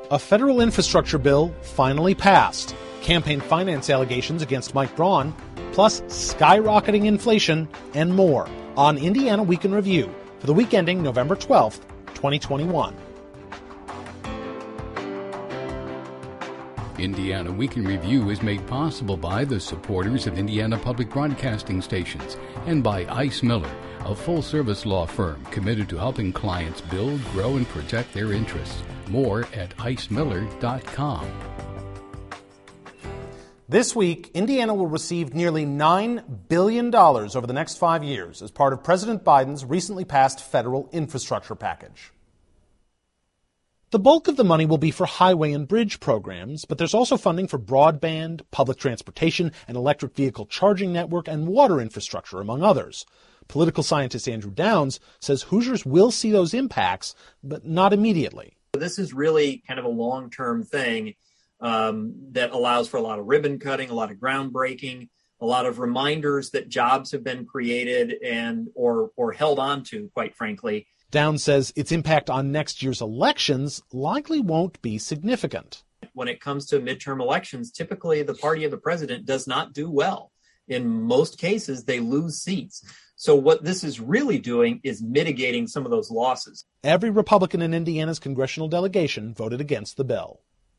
A federal infrastructure bill finally passed. Campaign finance allegations against Mike Braun, plus skyrocketing inflation and more on Indiana Week in Review for the week ending November 12th, 2021. Indiana Week in Review is made possible by the supporters of Indiana Public Broadcasting Stations and by Ice Miller, a full-service law firm committed to helping clients build, grow, and protect their interests. More at icemiller.com. This week, Indiana will receive nearly $9 billion over the next 5 years as part of President Biden's recently passed federal infrastructure package. The bulk of the money will be for highway and bridge programs, but there's also funding for broadband, public transportation, an electric vehicle charging network, and water infrastructure, among others. Political scientist Andrew Downs says Hoosiers will see those impacts, but not immediately. This is really kind of a long-term thing that allows for a lot of ribbon cutting, a lot of groundbreaking, a lot of reminders that jobs have been created and or held on to, quite frankly. Downs says its impact on next year's elections likely won't be significant. When it comes to midterm elections, typically the party of the president does not do well. In most cases, they lose seats. So what this is really doing is mitigating some of those losses. Every Republican in Indiana's congressional delegation voted against the bill.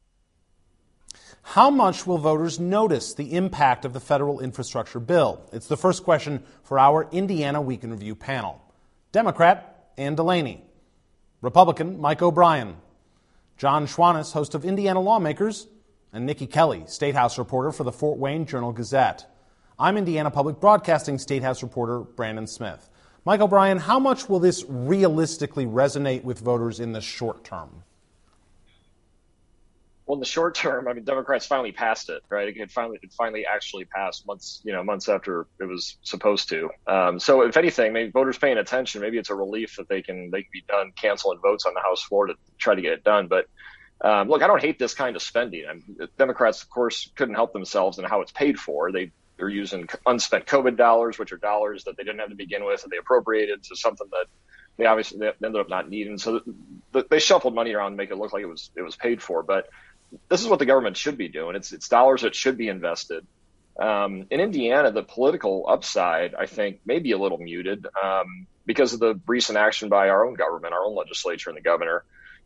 How much will voters notice the impact of the federal infrastructure bill? It's the first question for our Indiana Week in Review panel. Democrat Ann Delaney. Republican Mike O'Brien. John Schwannis, host of Indiana Lawmakers, and Nikki Kelly, State House reporter for the Fort Wayne Journal-Gazette. I'm Indiana Public Broadcasting State House reporter Brandon Smith. Mike O'Brien, how much will this realistically resonate with voters in the short term? Well, in the short term, I mean, Democrats finally passed it, right? It finally actually passed months after it was supposed to. So if anything, maybe voters paying attention, maybe it's a relief that they can be done canceling votes on the House floor to try to get it done. But look, I don't hate this kind of spending. Democrats, of course, couldn't help themselves in how it's paid for. They're using unspent COVID dollars, which are dollars that they didn't have to begin with, and they appropriated to something that they ended up not needing. So they shuffled money around to make it look like it was paid for. But this is what the government should be doing. It's dollars that should be invested. In Indiana, the political upside, I think, may be a little muted because of the recent action by our own government, our own legislature and the governor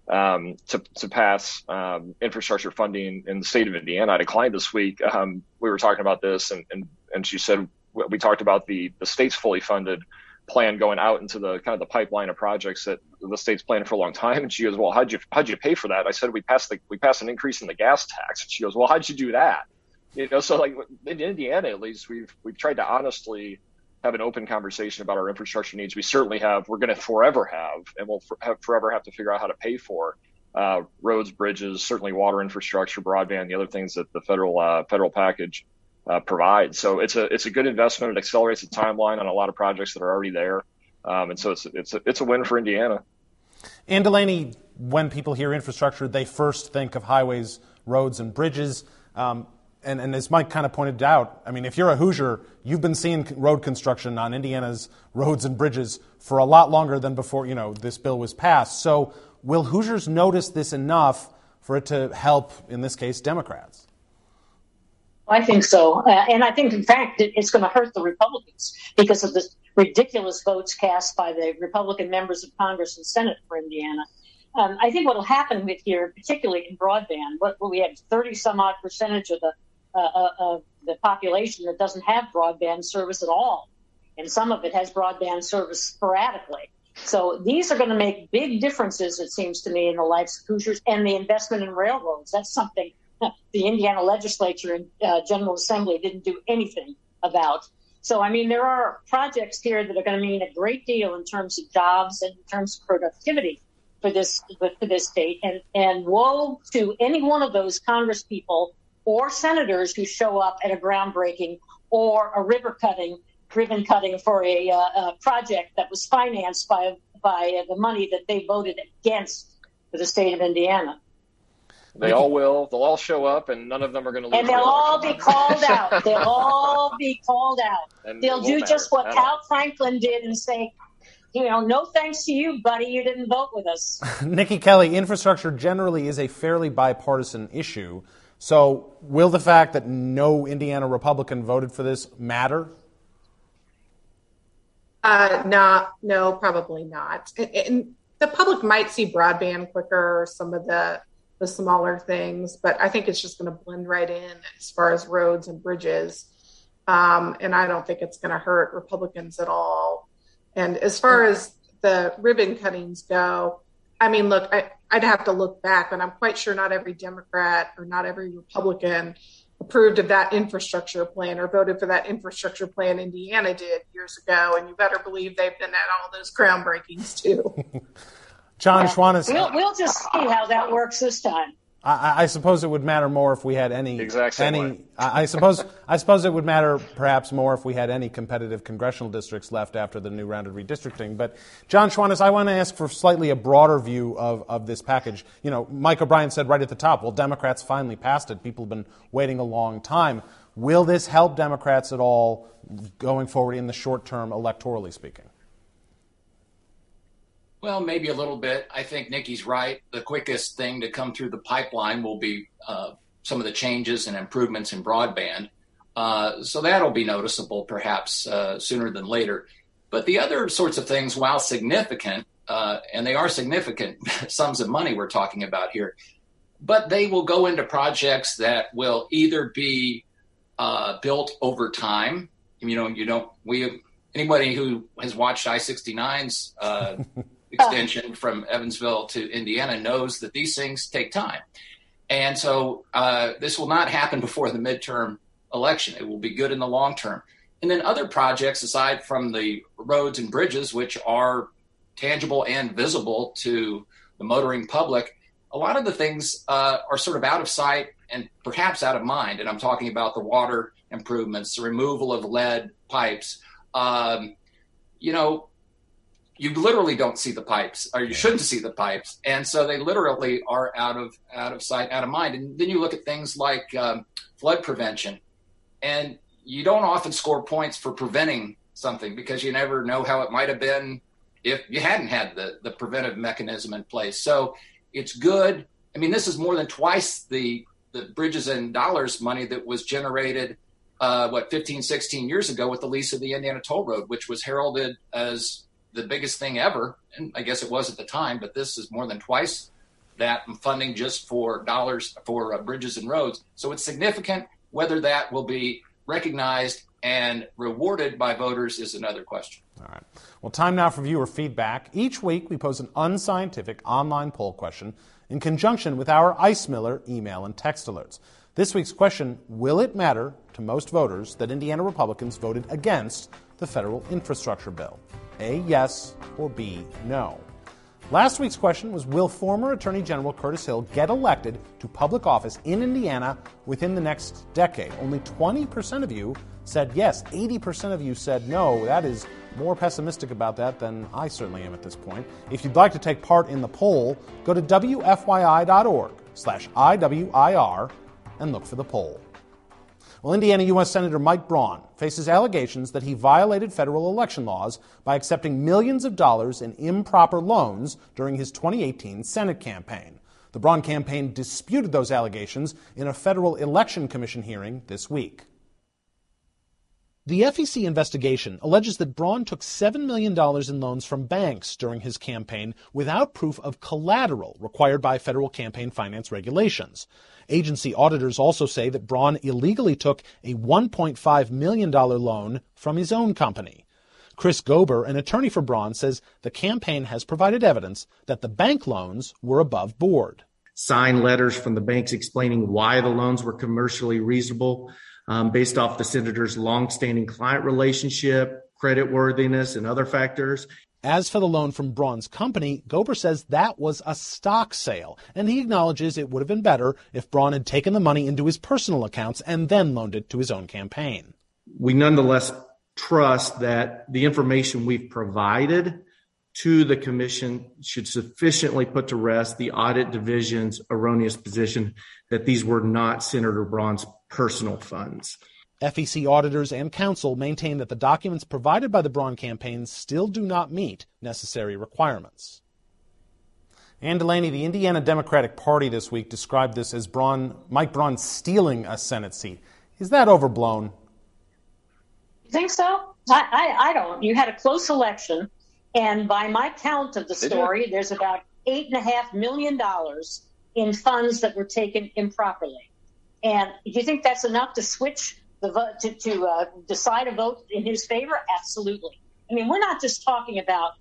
to pass infrastructure funding in the state of Indiana. I declined this week. We were talking about this, and she said we talked about the state's fully funded plan going out into the kind of the pipeline of projects that the state's planned for a long time. And she goes, "Well, how'd you pay for that?" I said, "We passed an increase in the gas tax." And she goes, "Well, how'd you do that?" So like in Indiana, at least we've tried to honestly have an open conversation about our infrastructure needs. We certainly have. We're going to forever have, and we'll forever have to figure out how to pay for roads, bridges, certainly water infrastructure, broadband, the other things that the federal package provides. So it's a good investment. It accelerates the timeline on a lot of projects that are already there, and so it's a win for Indiana. Ann Delaney, when people hear infrastructure, they first think of highways, roads, and bridges. And as Mike kind of pointed out, I mean, if you're a Hoosier, you've been seeing road construction on Indiana's roads and bridges for a lot longer than before, this bill was passed. So will Hoosiers notice this enough for it to help, in this case, Democrats? I think so. And I think, in fact, it's going to hurt the Republicans because of the ridiculous votes cast by the Republican members of Congress and Senate for Indiana. I think what will happen with here, particularly in broadband, we have 30-some-odd percentage of the population that doesn't have broadband service at all. And some of it has broadband service sporadically. So these are going to make big differences, it seems to me, in the lives of Hoosiers and the investment in railroads. That's something the Indiana legislature and General Assembly didn't do anything about. So, I mean, there are projects here that are going to mean a great deal in terms of jobs and in terms of productivity for this state. And woe to any one of those Congress people or senators who show up at a groundbreaking or a ribbon cutting for a project that was financed by the money that they voted against for the state of Indiana. They all will. They'll all show up, and none of them are going to lose. And they'll all be called out. They'll all be called out. And they'll do just what Cal Franklin did and say, no thanks to you, buddy. You didn't vote with us. Nikki Kelly, infrastructure generally is a fairly bipartisan issue. So will the fact that no Indiana Republican voted for this matter? No, probably not. And the public might see broadband quicker, or some of the smaller things, but I think it's just going to blend right in as far as roads and bridges. And I don't think it's going to hurt Republicans at all. And as far as the ribbon cuttings go, I mean, look, I'd have to look back, but I'm quite sure not every Democrat or not every Republican approved of that infrastructure plan or voted for that infrastructure plan Indiana did years ago. And you better believe they've been at all those groundbreakings too. John Schwantes. We'll just see how that works this time. I suppose it would matter more if we had any. Exactly. I suppose it would matter perhaps more if we had any competitive congressional districts left after the new round of redistricting. But John Schwantes, I want to ask for slightly a broader view of this package. Mike O'Brien said right at the top, well, Democrats finally passed it. People have been waiting a long time. Will this help Democrats at all going forward in the short term, electorally speaking? Well, maybe a little bit. I think Nikki's right. The quickest thing to come through the pipeline will be some of the changes and improvements in broadband. So that'll be noticeable perhaps sooner than later. But the other sorts of things, while significant, and they are significant sums of money we're talking about here, but they will go into projects that will either be built over time. Anybody who has watched I-69's extension from Evansville to Indiana knows that these things take time. And so this will not happen before the midterm election. It will be good in the long term. And then other projects, aside from the roads and bridges, which are tangible and visible to the motoring public, a lot of the things are sort of out of sight and perhaps out of mind. And I'm talking about the water improvements, the removal of lead pipes. You literally don't see the pipes, or you shouldn't see the pipes. And so they literally are out of sight, out of mind. And then you look at things like flood prevention, and you don't often score points for preventing something because you never know how it might have been if you hadn't had the preventive mechanism in place. So it's good. I mean, this is more than twice the bridges and dollars money that was generated 15, 16 years ago with the lease of the Indiana Toll Road, which was heralded as the biggest thing ever. And I guess it was at the time, but this is more than twice that funding just for dollars for bridges and roads. So it's significant. Whether that will be recognized and rewarded by voters is another question. All right. Well, time now for viewer feedback. Each week we pose an unscientific online poll question in conjunction with our Ice Miller email and text alerts. This week's question, will it matter to most voters that Indiana Republicans voted against the federal infrastructure bill? A, yes, or B, no. Last week's question was, will former Attorney General Curtis Hill get elected to public office in Indiana within the next decade? Only 20% of you said yes. 80% of you said no. That is more pessimistic about that than I certainly am at this point. If you'd like to take part in the poll, go to wfyi.org/IWIR and look for the poll. Well, Indiana U.S. Senator Mike Braun faces allegations that he violated federal election laws by accepting millions of dollars in improper loans during his 2018 Senate campaign. The Braun campaign disputed those allegations in a Federal Election Commission hearing this week. The FEC investigation alleges that Braun took $7 million in loans from banks during his campaign without proof of collateral required by federal campaign finance regulations. Agency auditors also say that Braun illegally took a $1.5 million loan from his own company. Chris Gober, an attorney for Braun, says the campaign has provided evidence that the bank loans were above board. Signed letters from the banks explaining why the loans were commercially reasonable based off the senator's longstanding client relationship, creditworthiness, and other factors. As for the loan from Braun's company, Gober says that was a stock sale, and he acknowledges it would have been better if Braun had taken the money into his personal accounts and then loaned it to his own campaign. We nonetheless trust that the information we've provided to the commission should sufficiently put to rest the audit division's erroneous position that these were not Senator Braun's personal funds. FEC auditors and counsel maintain that the documents provided by the Braun campaign still do not meet necessary requirements. Ann Delaney, the Indiana Democratic Party this week described this as Mike Braun stealing a Senate seat. Is that overblown? You think so? I don't. You had a close election, and by my count of the story, there's about $8.5 million in funds that were taken improperly. And do you think that's enough to switch the vote to decide a vote in his favor? Absolutely. I mean, we're not just talking about.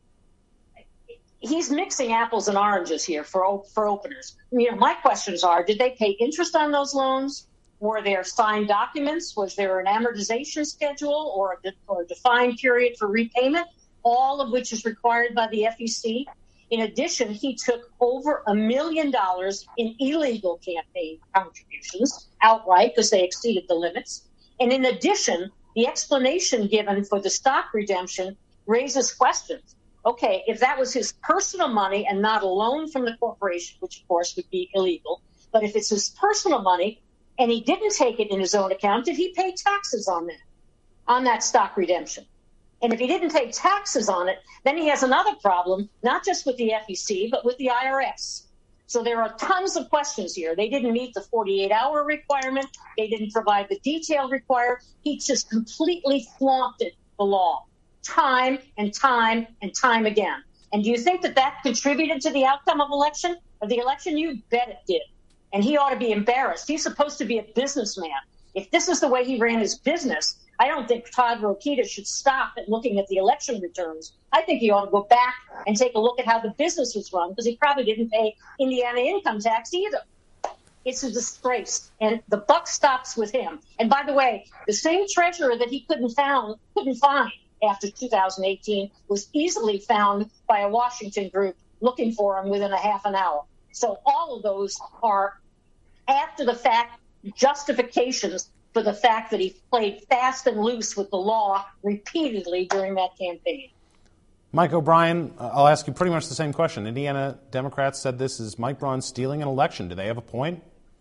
He's mixing apples and oranges here for openers. You know, my questions are: did they pay interest on those loans? Were there signed documents? Was there an amortization schedule or a defined period for repayment? All of which is required by the FEC. In addition, he took over $1 million in illegal campaign contributions outright because they exceeded the limits. And in addition, the explanation given for the stock redemption raises questions. Okay, if that was his personal money and not a loan from the corporation, which of course would be illegal, but if it's his personal money and he didn't take it in his own account, did he pay taxes on that stock redemption? And if he didn't pay taxes on it, then he has another problem, not just with the FEC, but with the IRS. So there are tons of questions here. They didn't meet the 48-hour requirement. They didn't provide the detail required. He just completely flaunted the law time and time and time again. And do you think that contributed to the outcome of the election? You bet it did. And he ought to be embarrassed. He's supposed to be a businessman. If this is the way he ran his business, I don't think Todd Rokita should stop at looking at the election returns. I think he ought to go back and take a look at how the business was run, because he probably didn't pay Indiana income tax either. It's a disgrace, and the buck stops with him. And by the way, the same treasurer that he couldn't find after 2018 was easily found by a Washington group looking for him within a half an hour. So all of those are after the fact justifications for the fact that he played fast and loose with the law repeatedly during that campaign. Mike O'Brien, I'll ask you pretty much the same question. Indiana Democrats said this is Mike Braun stealing an election. Do they have a point?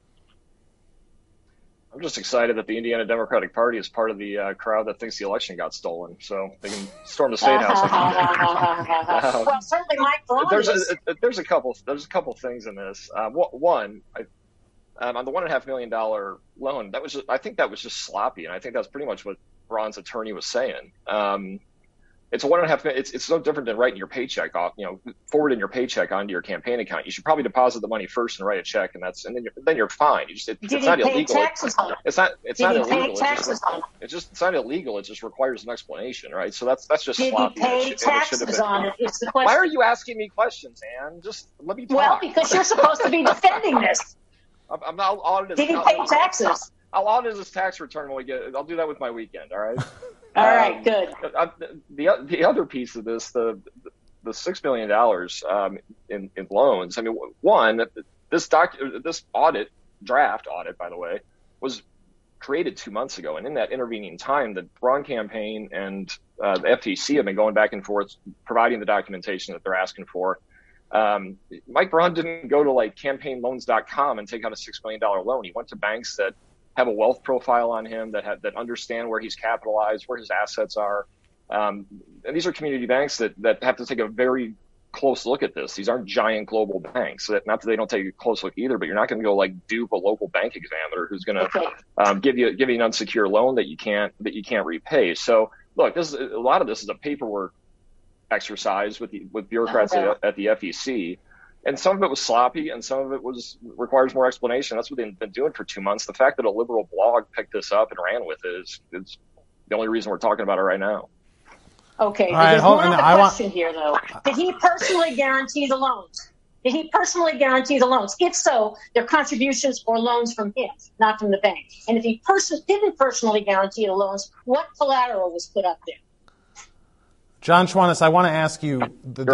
I'm just excited that the Indiana Democratic Party is part of the crowd that thinks the election got stolen, so they can storm the State House. Well, certainly Mike Braun there's a couple things in this. One, on the $1.5 million loan, I think that was just sloppy, and I think that's pretty much what Braun's attorney was saying. It's a $1.5 million. It's no different than writing your paycheck off. Forwarding your paycheck onto your campaign account. You should probably deposit the money first and write a check, and then you're fine. It's not illegal. It's not illegal. It's not illegal. It just requires an explanation, right? So that's just sloppy. Did he pay taxes on it? It's the question. Why are you asking me questions, Ann? Just let me talk. Well, because you're supposed to be defending this. I'm not audited. Did he pay taxes? I'll audit his tax return when we get it. I'll do that with my weekend. All right. All right. Good. The other piece of this, the $6 million in loans. I mean, one, this draft audit, by the way, was created 2 months ago, and in that intervening time, the Braun campaign and the FTC have been going back and forth, providing the documentation that they're asking for. Mike Braun didn't go to campaignloans.com and take out a $6 million loan. He went to banks that have a wealth profile on him, that understand where he's capitalized, where his assets are. And these are community banks that have to take a very close look at this. These aren't giant global banks. Not that they don't take a close look either, but you're not going to go dupe a local bank examiner who's going to give you an unsecured loan that you can't repay. So look, a lot of this is a paperwork exercise with bureaucrats at the FEC. And some of it was sloppy, and some of it requires more explanation. That's what they've been doing for 2 months. The fact that a liberal blog picked this up and ran with it is the only reason we're talking about it right now. Okay, there's one other question here, though. Did he personally guarantee the loans? If so, they're contributions or loans from him, not from the bank. And if he didn't personally guarantee the loans, what collateral was put up there? John Schwantes, I want to ask you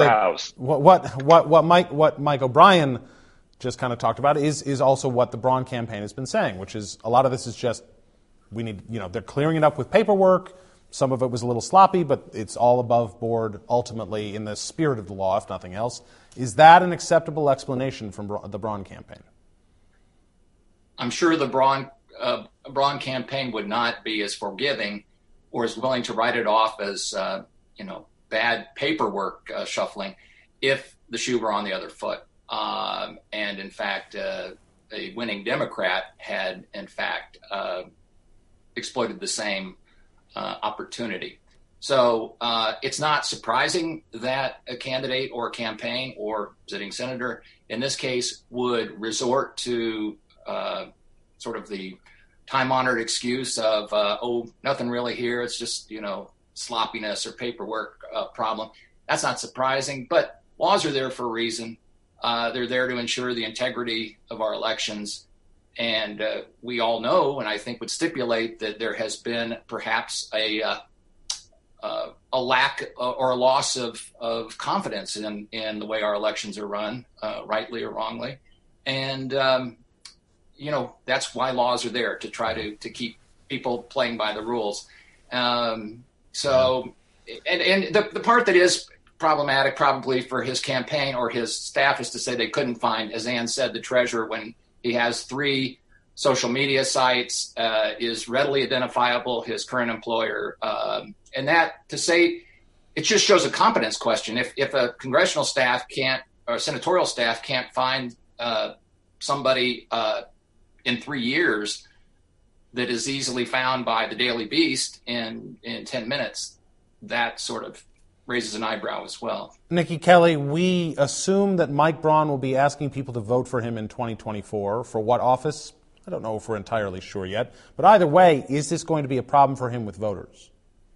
what Mike O'Brien just kind of talked about is also what the Braun campaign has been saying, which is a lot of this is just they're clearing it up with paperwork. Some of it was a little sloppy, but it's all above board ultimately in the spirit of the law, if nothing else. Is that an acceptable explanation from the Braun campaign? I'm sure the Braun Braun campaign would not be as forgiving or as willing to write it off as, bad paperwork shuffling if the shoe were on the other foot. And in fact, a winning Democrat had, in fact, exploited the same opportunity. So it's not surprising that a candidate or a campaign or sitting senator in this case would resort to sort of the time-honored excuse of, nothing really here. It's just, sloppiness or paperwork problem. That's not surprising, but laws are there for a reason. They're there to ensure the integrity of our elections. And we all know, and I think would stipulate, that there has been perhaps a lack or a loss of confidence in the way our elections are run, rightly or wrongly. And, that's why laws are there, to try to keep people playing by the rules. So the part that is problematic probably for his campaign or his staff is to say they couldn't find, as Ann said, the treasurer when he has 3 social media sites, is readily identifiable, his current employer. And that, to say, it just shows a competence question. If a congressional staff can't, or senatorial staff can't find somebody in 3 years that is easily found by the Daily Beast in 10 minutes, that sort of raises an eyebrow as well. Nikki Kelly, we assume that Mike Braun will be asking people to vote for him in 2024. For what office? I don't know if we're entirely sure yet. But either way, is this going to be a problem for him with voters?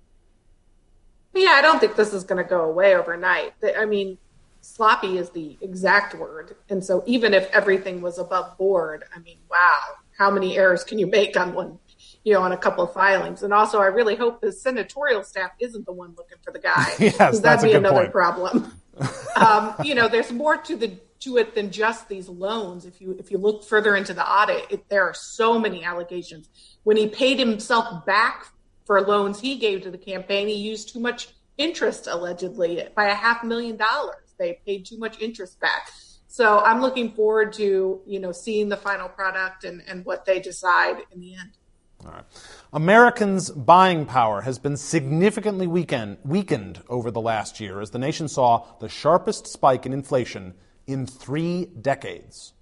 Yeah, I don't think this is going to go away overnight. I mean, sloppy is the exact word. And so even if everything was above board, I mean, wow, how many errors can you make on one, on a couple of filings? And also, I really hope the senatorial staff isn't the one looking for the guy. Yes, that's a good another point. Problem. There's more to it than just these loans. If you look further into the audit, there are so many allegations. When he paid himself back for loans he gave to the campaign, he used too much interest, allegedly, by $500,000. They paid too much interest back. So I'm looking forward to, seeing the final product and what they decide in the end. All right. Americans' buying power has been significantly weakened over the last year as the nation saw the sharpest spike in inflation in 3 decades.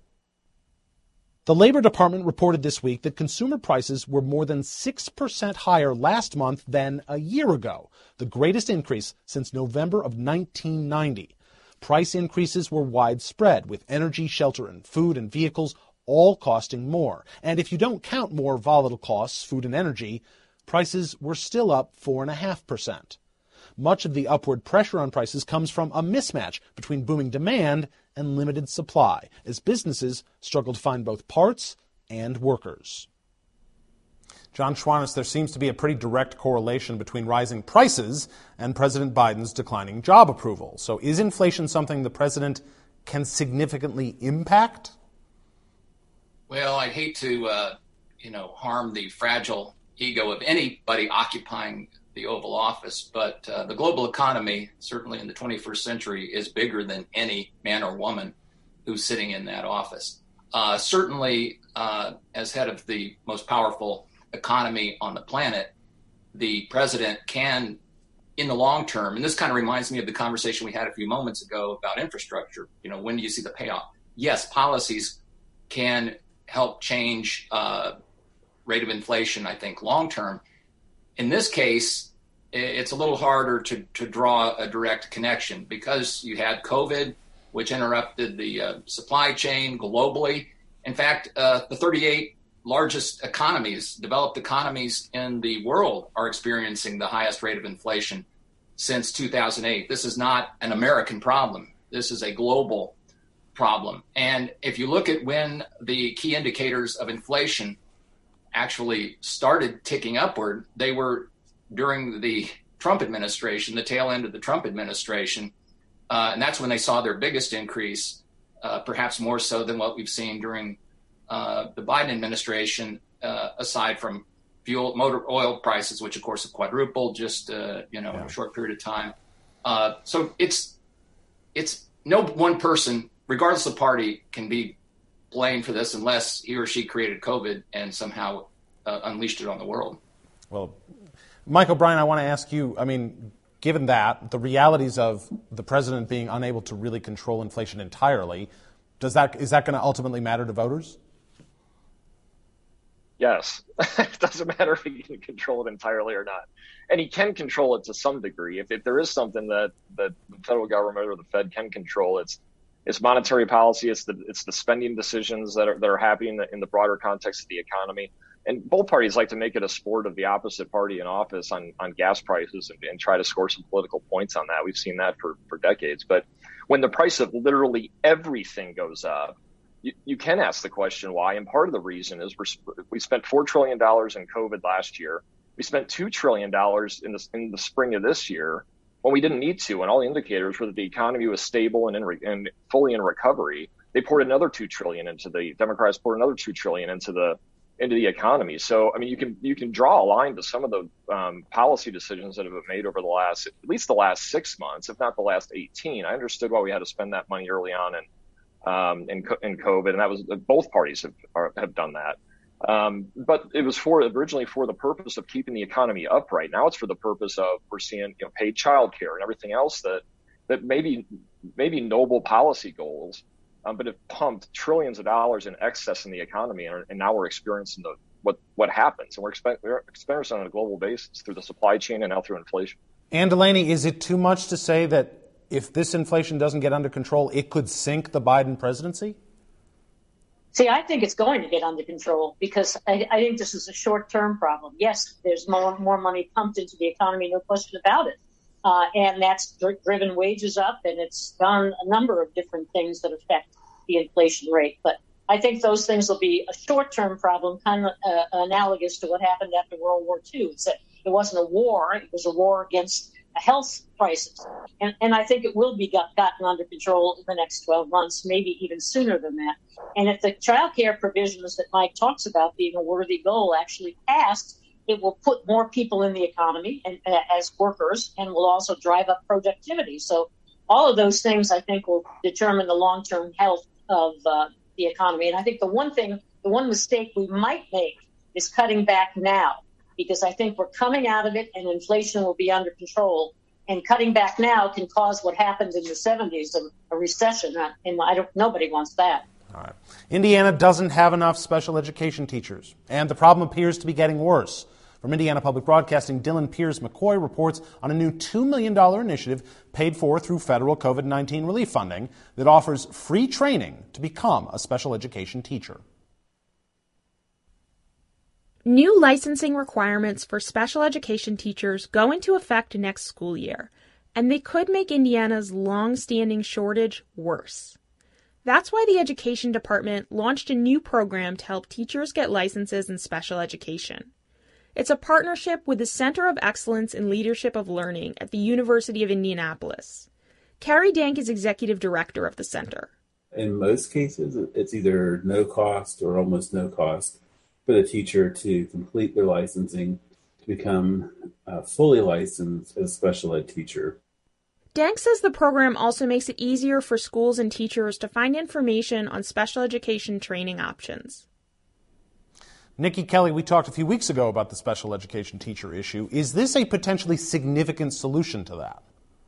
The Labor Department reported this week that consumer prices were more than 6% higher last month than a year ago, the greatest increase since November of 1990. Price increases were widespread, with energy, shelter, and food and vehicles all costing more. And if you don't count more volatile costs, food and energy, prices were still up 4.5%. Much of the upward pressure on prices comes from a mismatch between booming demand and limited supply, as businesses struggle to find both parts and workers. John Schwanitz, there seems to be a pretty direct correlation between rising prices and President Biden's declining job approval. So is inflation something the president can significantly impact? Well, I'd hate to, harm the fragile ego of anybody occupying the Oval Office, but the global economy, certainly in the 21st century, is bigger than any man or woman who's sitting in that office. Certainly, as head of the most powerful economy on the planet, the president can, in the long term, and this kind of reminds me of the conversation we had a few moments ago about infrastructure. When do you see the payoff? Yes, policies can help change rate of inflation, I think, long term. In this case, it's a little harder to draw a direct connection because you had COVID, which interrupted the supply chain globally. In fact, the 38 largest economies, developed economies in the world, are experiencing the highest rate of inflation since 2008. This is not an American problem. This is a global problem. And if you look at when the key indicators of inflation actually started ticking upward, they were during the Trump administration, the tail end of the Trump administration. And that's when they saw their biggest increase, perhaps more so than what we've seen during the Biden administration, aside from motor oil prices, which of course have quadrupled just in a short period of time. So it's no one person, regardless of party, can be blamed for this unless he or she created COVID and somehow unleashed it on the world. Well, Mike O'Brien, I want to ask you, I mean, given that, the realities of the president being unable to really control inflation entirely, is that going to ultimately matter to voters? Yes. It doesn't matter if he can control it entirely or not. And he can control it to some degree. If there is something that the federal government or the Fed can control, it's monetary policy. It's the spending decisions that are happening in the broader context of the economy. And both parties like to make it a sport of the opposite party in office on gas prices and try to score some political points on that. We've seen that for decades. But when the price of literally everything goes up, you can ask the question why. And part of the reason is we spent $4 trillion in COVID last year. We spent $2 trillion in the spring of this year when we didn't need to. And all the indicators were that the economy was stable and fully in recovery. They poured another $2 trillion Democrats poured another $2 trillion into the economy. So, I mean, you can draw a line to some of the policy decisions that have been made over at least the last 6 months, if not the last 18. I understood why we had to spend that money early on in COVID, and that was both parties have done that. But it was originally for the purpose of keeping the economy upright. Now it's for the purpose of we're seeing paid childcare and everything else that maybe noble policy goals. But it pumped trillions of dollars in excess in the economy, and now we're experiencing what happens, and we're experiencing on a global basis through the supply chain and now through inflation. Ann Delaney, is it too much to say that if this inflation doesn't get under control, it could sink the Biden presidency? See, I think it's going to get under control because I think this is a short-term problem. Yes, there's more money pumped into the economy, no question about it. And that's driven wages up, and it's done a number of different things that affect the inflation rate. But I think those things will be a short-term problem, kind of analogous to what happened after World War II. It's that it wasn't a war. It was a war against a health crisis. And I think it will be gotten under control in the next 12 months, maybe even sooner than that. And if the child care provisions that Mike talks about being a worthy goal actually passed, it will put more people in the economy and as workers, and will also drive up productivity. So all of those things, I think, will determine the long-term health of the economy. And I think the one mistake we might make is cutting back now, because I think we're coming out of it and inflation will be under control. And cutting back now can cause what happened in the 70s, a recession. And nobody wants that. All right. Indiana doesn't have enough special education teachers, and the problem appears to be getting worse. From Indiana Public Broadcasting, Dylan Piers-McCoy reports on a new $2 million initiative paid for through federal COVID-19 relief funding that offers free training to become a special education teacher. New licensing requirements for special education teachers go into effect next school year, and they could make Indiana's long-standing shortage worse. That's why the Education Department launched a new program to help teachers get licenses in special education. It's a partnership with the Center of Excellence in Leadership of Learning at the University of Indianapolis. Carrie Dank is executive director of the center. In most cases, it's either no cost or almost no cost for the teacher to complete their licensing to become fully licensed as a special ed teacher. Dank says the program also makes it easier for schools and teachers to find information on special education training options. Nikki Kelly, we talked a few weeks ago about the special education teacher issue. Is this a potentially significant solution to that?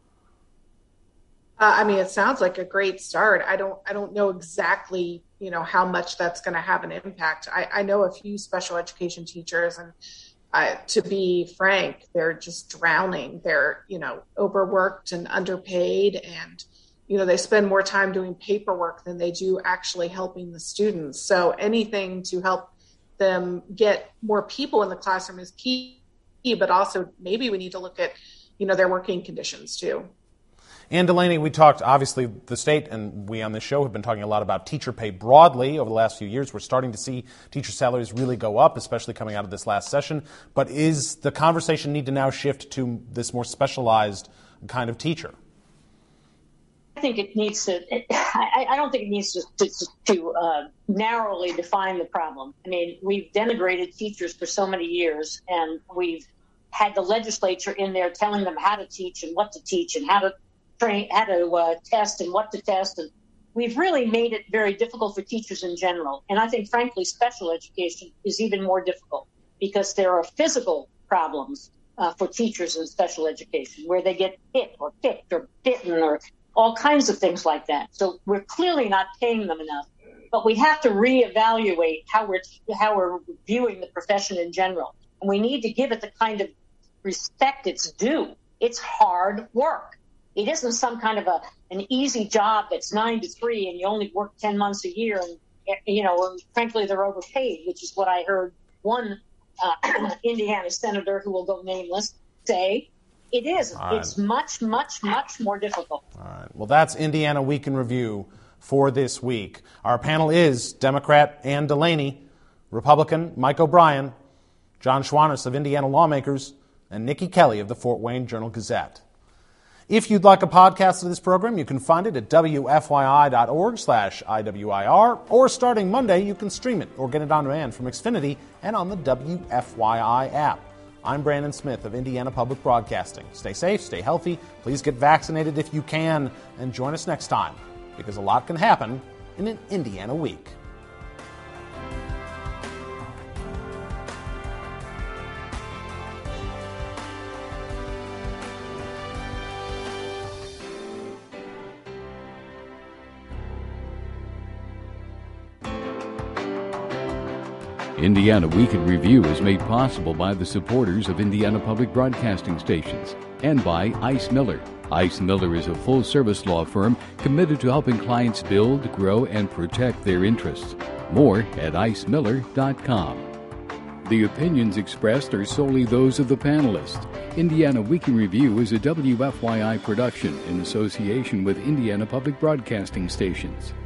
I mean, it sounds like a great start. I don't know exactly, how much that's going to have an impact. I know a few special education teachers, and to be frank, they're just drowning. They're, overworked and underpaid, and, they spend more time doing paperwork than they do actually helping the students. So anything to help them get more people in the classroom is key, but also maybe we need to look at, their working conditions too. Ann Delaney, we talked, obviously, the state and we on this show have been talking a lot about teacher pay broadly over the last few years. We're starting to see teacher salaries really go up, especially coming out of this last session. But is the conversation need to now shift to this more specialized kind of teacher? I think it needs to. I don't think it needs to narrowly define the problem. I mean, we've denigrated teachers for so many years, and we've had the legislature in there telling them how to teach and what to teach and how to train, how to test and what to test. And we've really made it very difficult for teachers in general. And I think, frankly, special education is even more difficult. because there are physical problems for teachers in special education where they get hit or kicked or bitten or all kinds of things like that. So we're clearly not paying them enough, but we have to reevaluate how we're viewing the profession in general. And we need to give it the kind of respect it's due. It's hard work. It isn't some kind of an easy job that's 9 to 3 and you only work 10 months a year. And, and frankly, they're overpaid, which is what I heard one Indiana senator, who will go nameless, say. It is. Right. It's much, much, much more difficult. All right. Well, that's Indiana Week in Review for this week. Our panel is Democrat Ann Delaney, Republican Mike O'Brien, John Schwantes of Indiana Lawmakers, and Nikki Kelly of the Fort Wayne Journal-Gazette. If you'd like a podcast of this program, you can find it at wfyi.org/IWIR, or starting Monday, you can stream it or get it on demand from Xfinity and on the WFYI app. I'm Brandon Smith of Indiana Public Broadcasting. Stay safe, stay healthy, please get vaccinated if you can, and join us next time, because a lot can happen in an Indiana week. Indiana Week in Review is made possible by the supporters of Indiana Public Broadcasting Stations and by Ice Miller. Ice Miller is a full-service law firm committed to helping clients build, grow, and protect their interests. More at icemiller.com. The opinions expressed are solely those of the panelists. Indiana Week in Review is a WFYI production in association with Indiana Public Broadcasting Stations.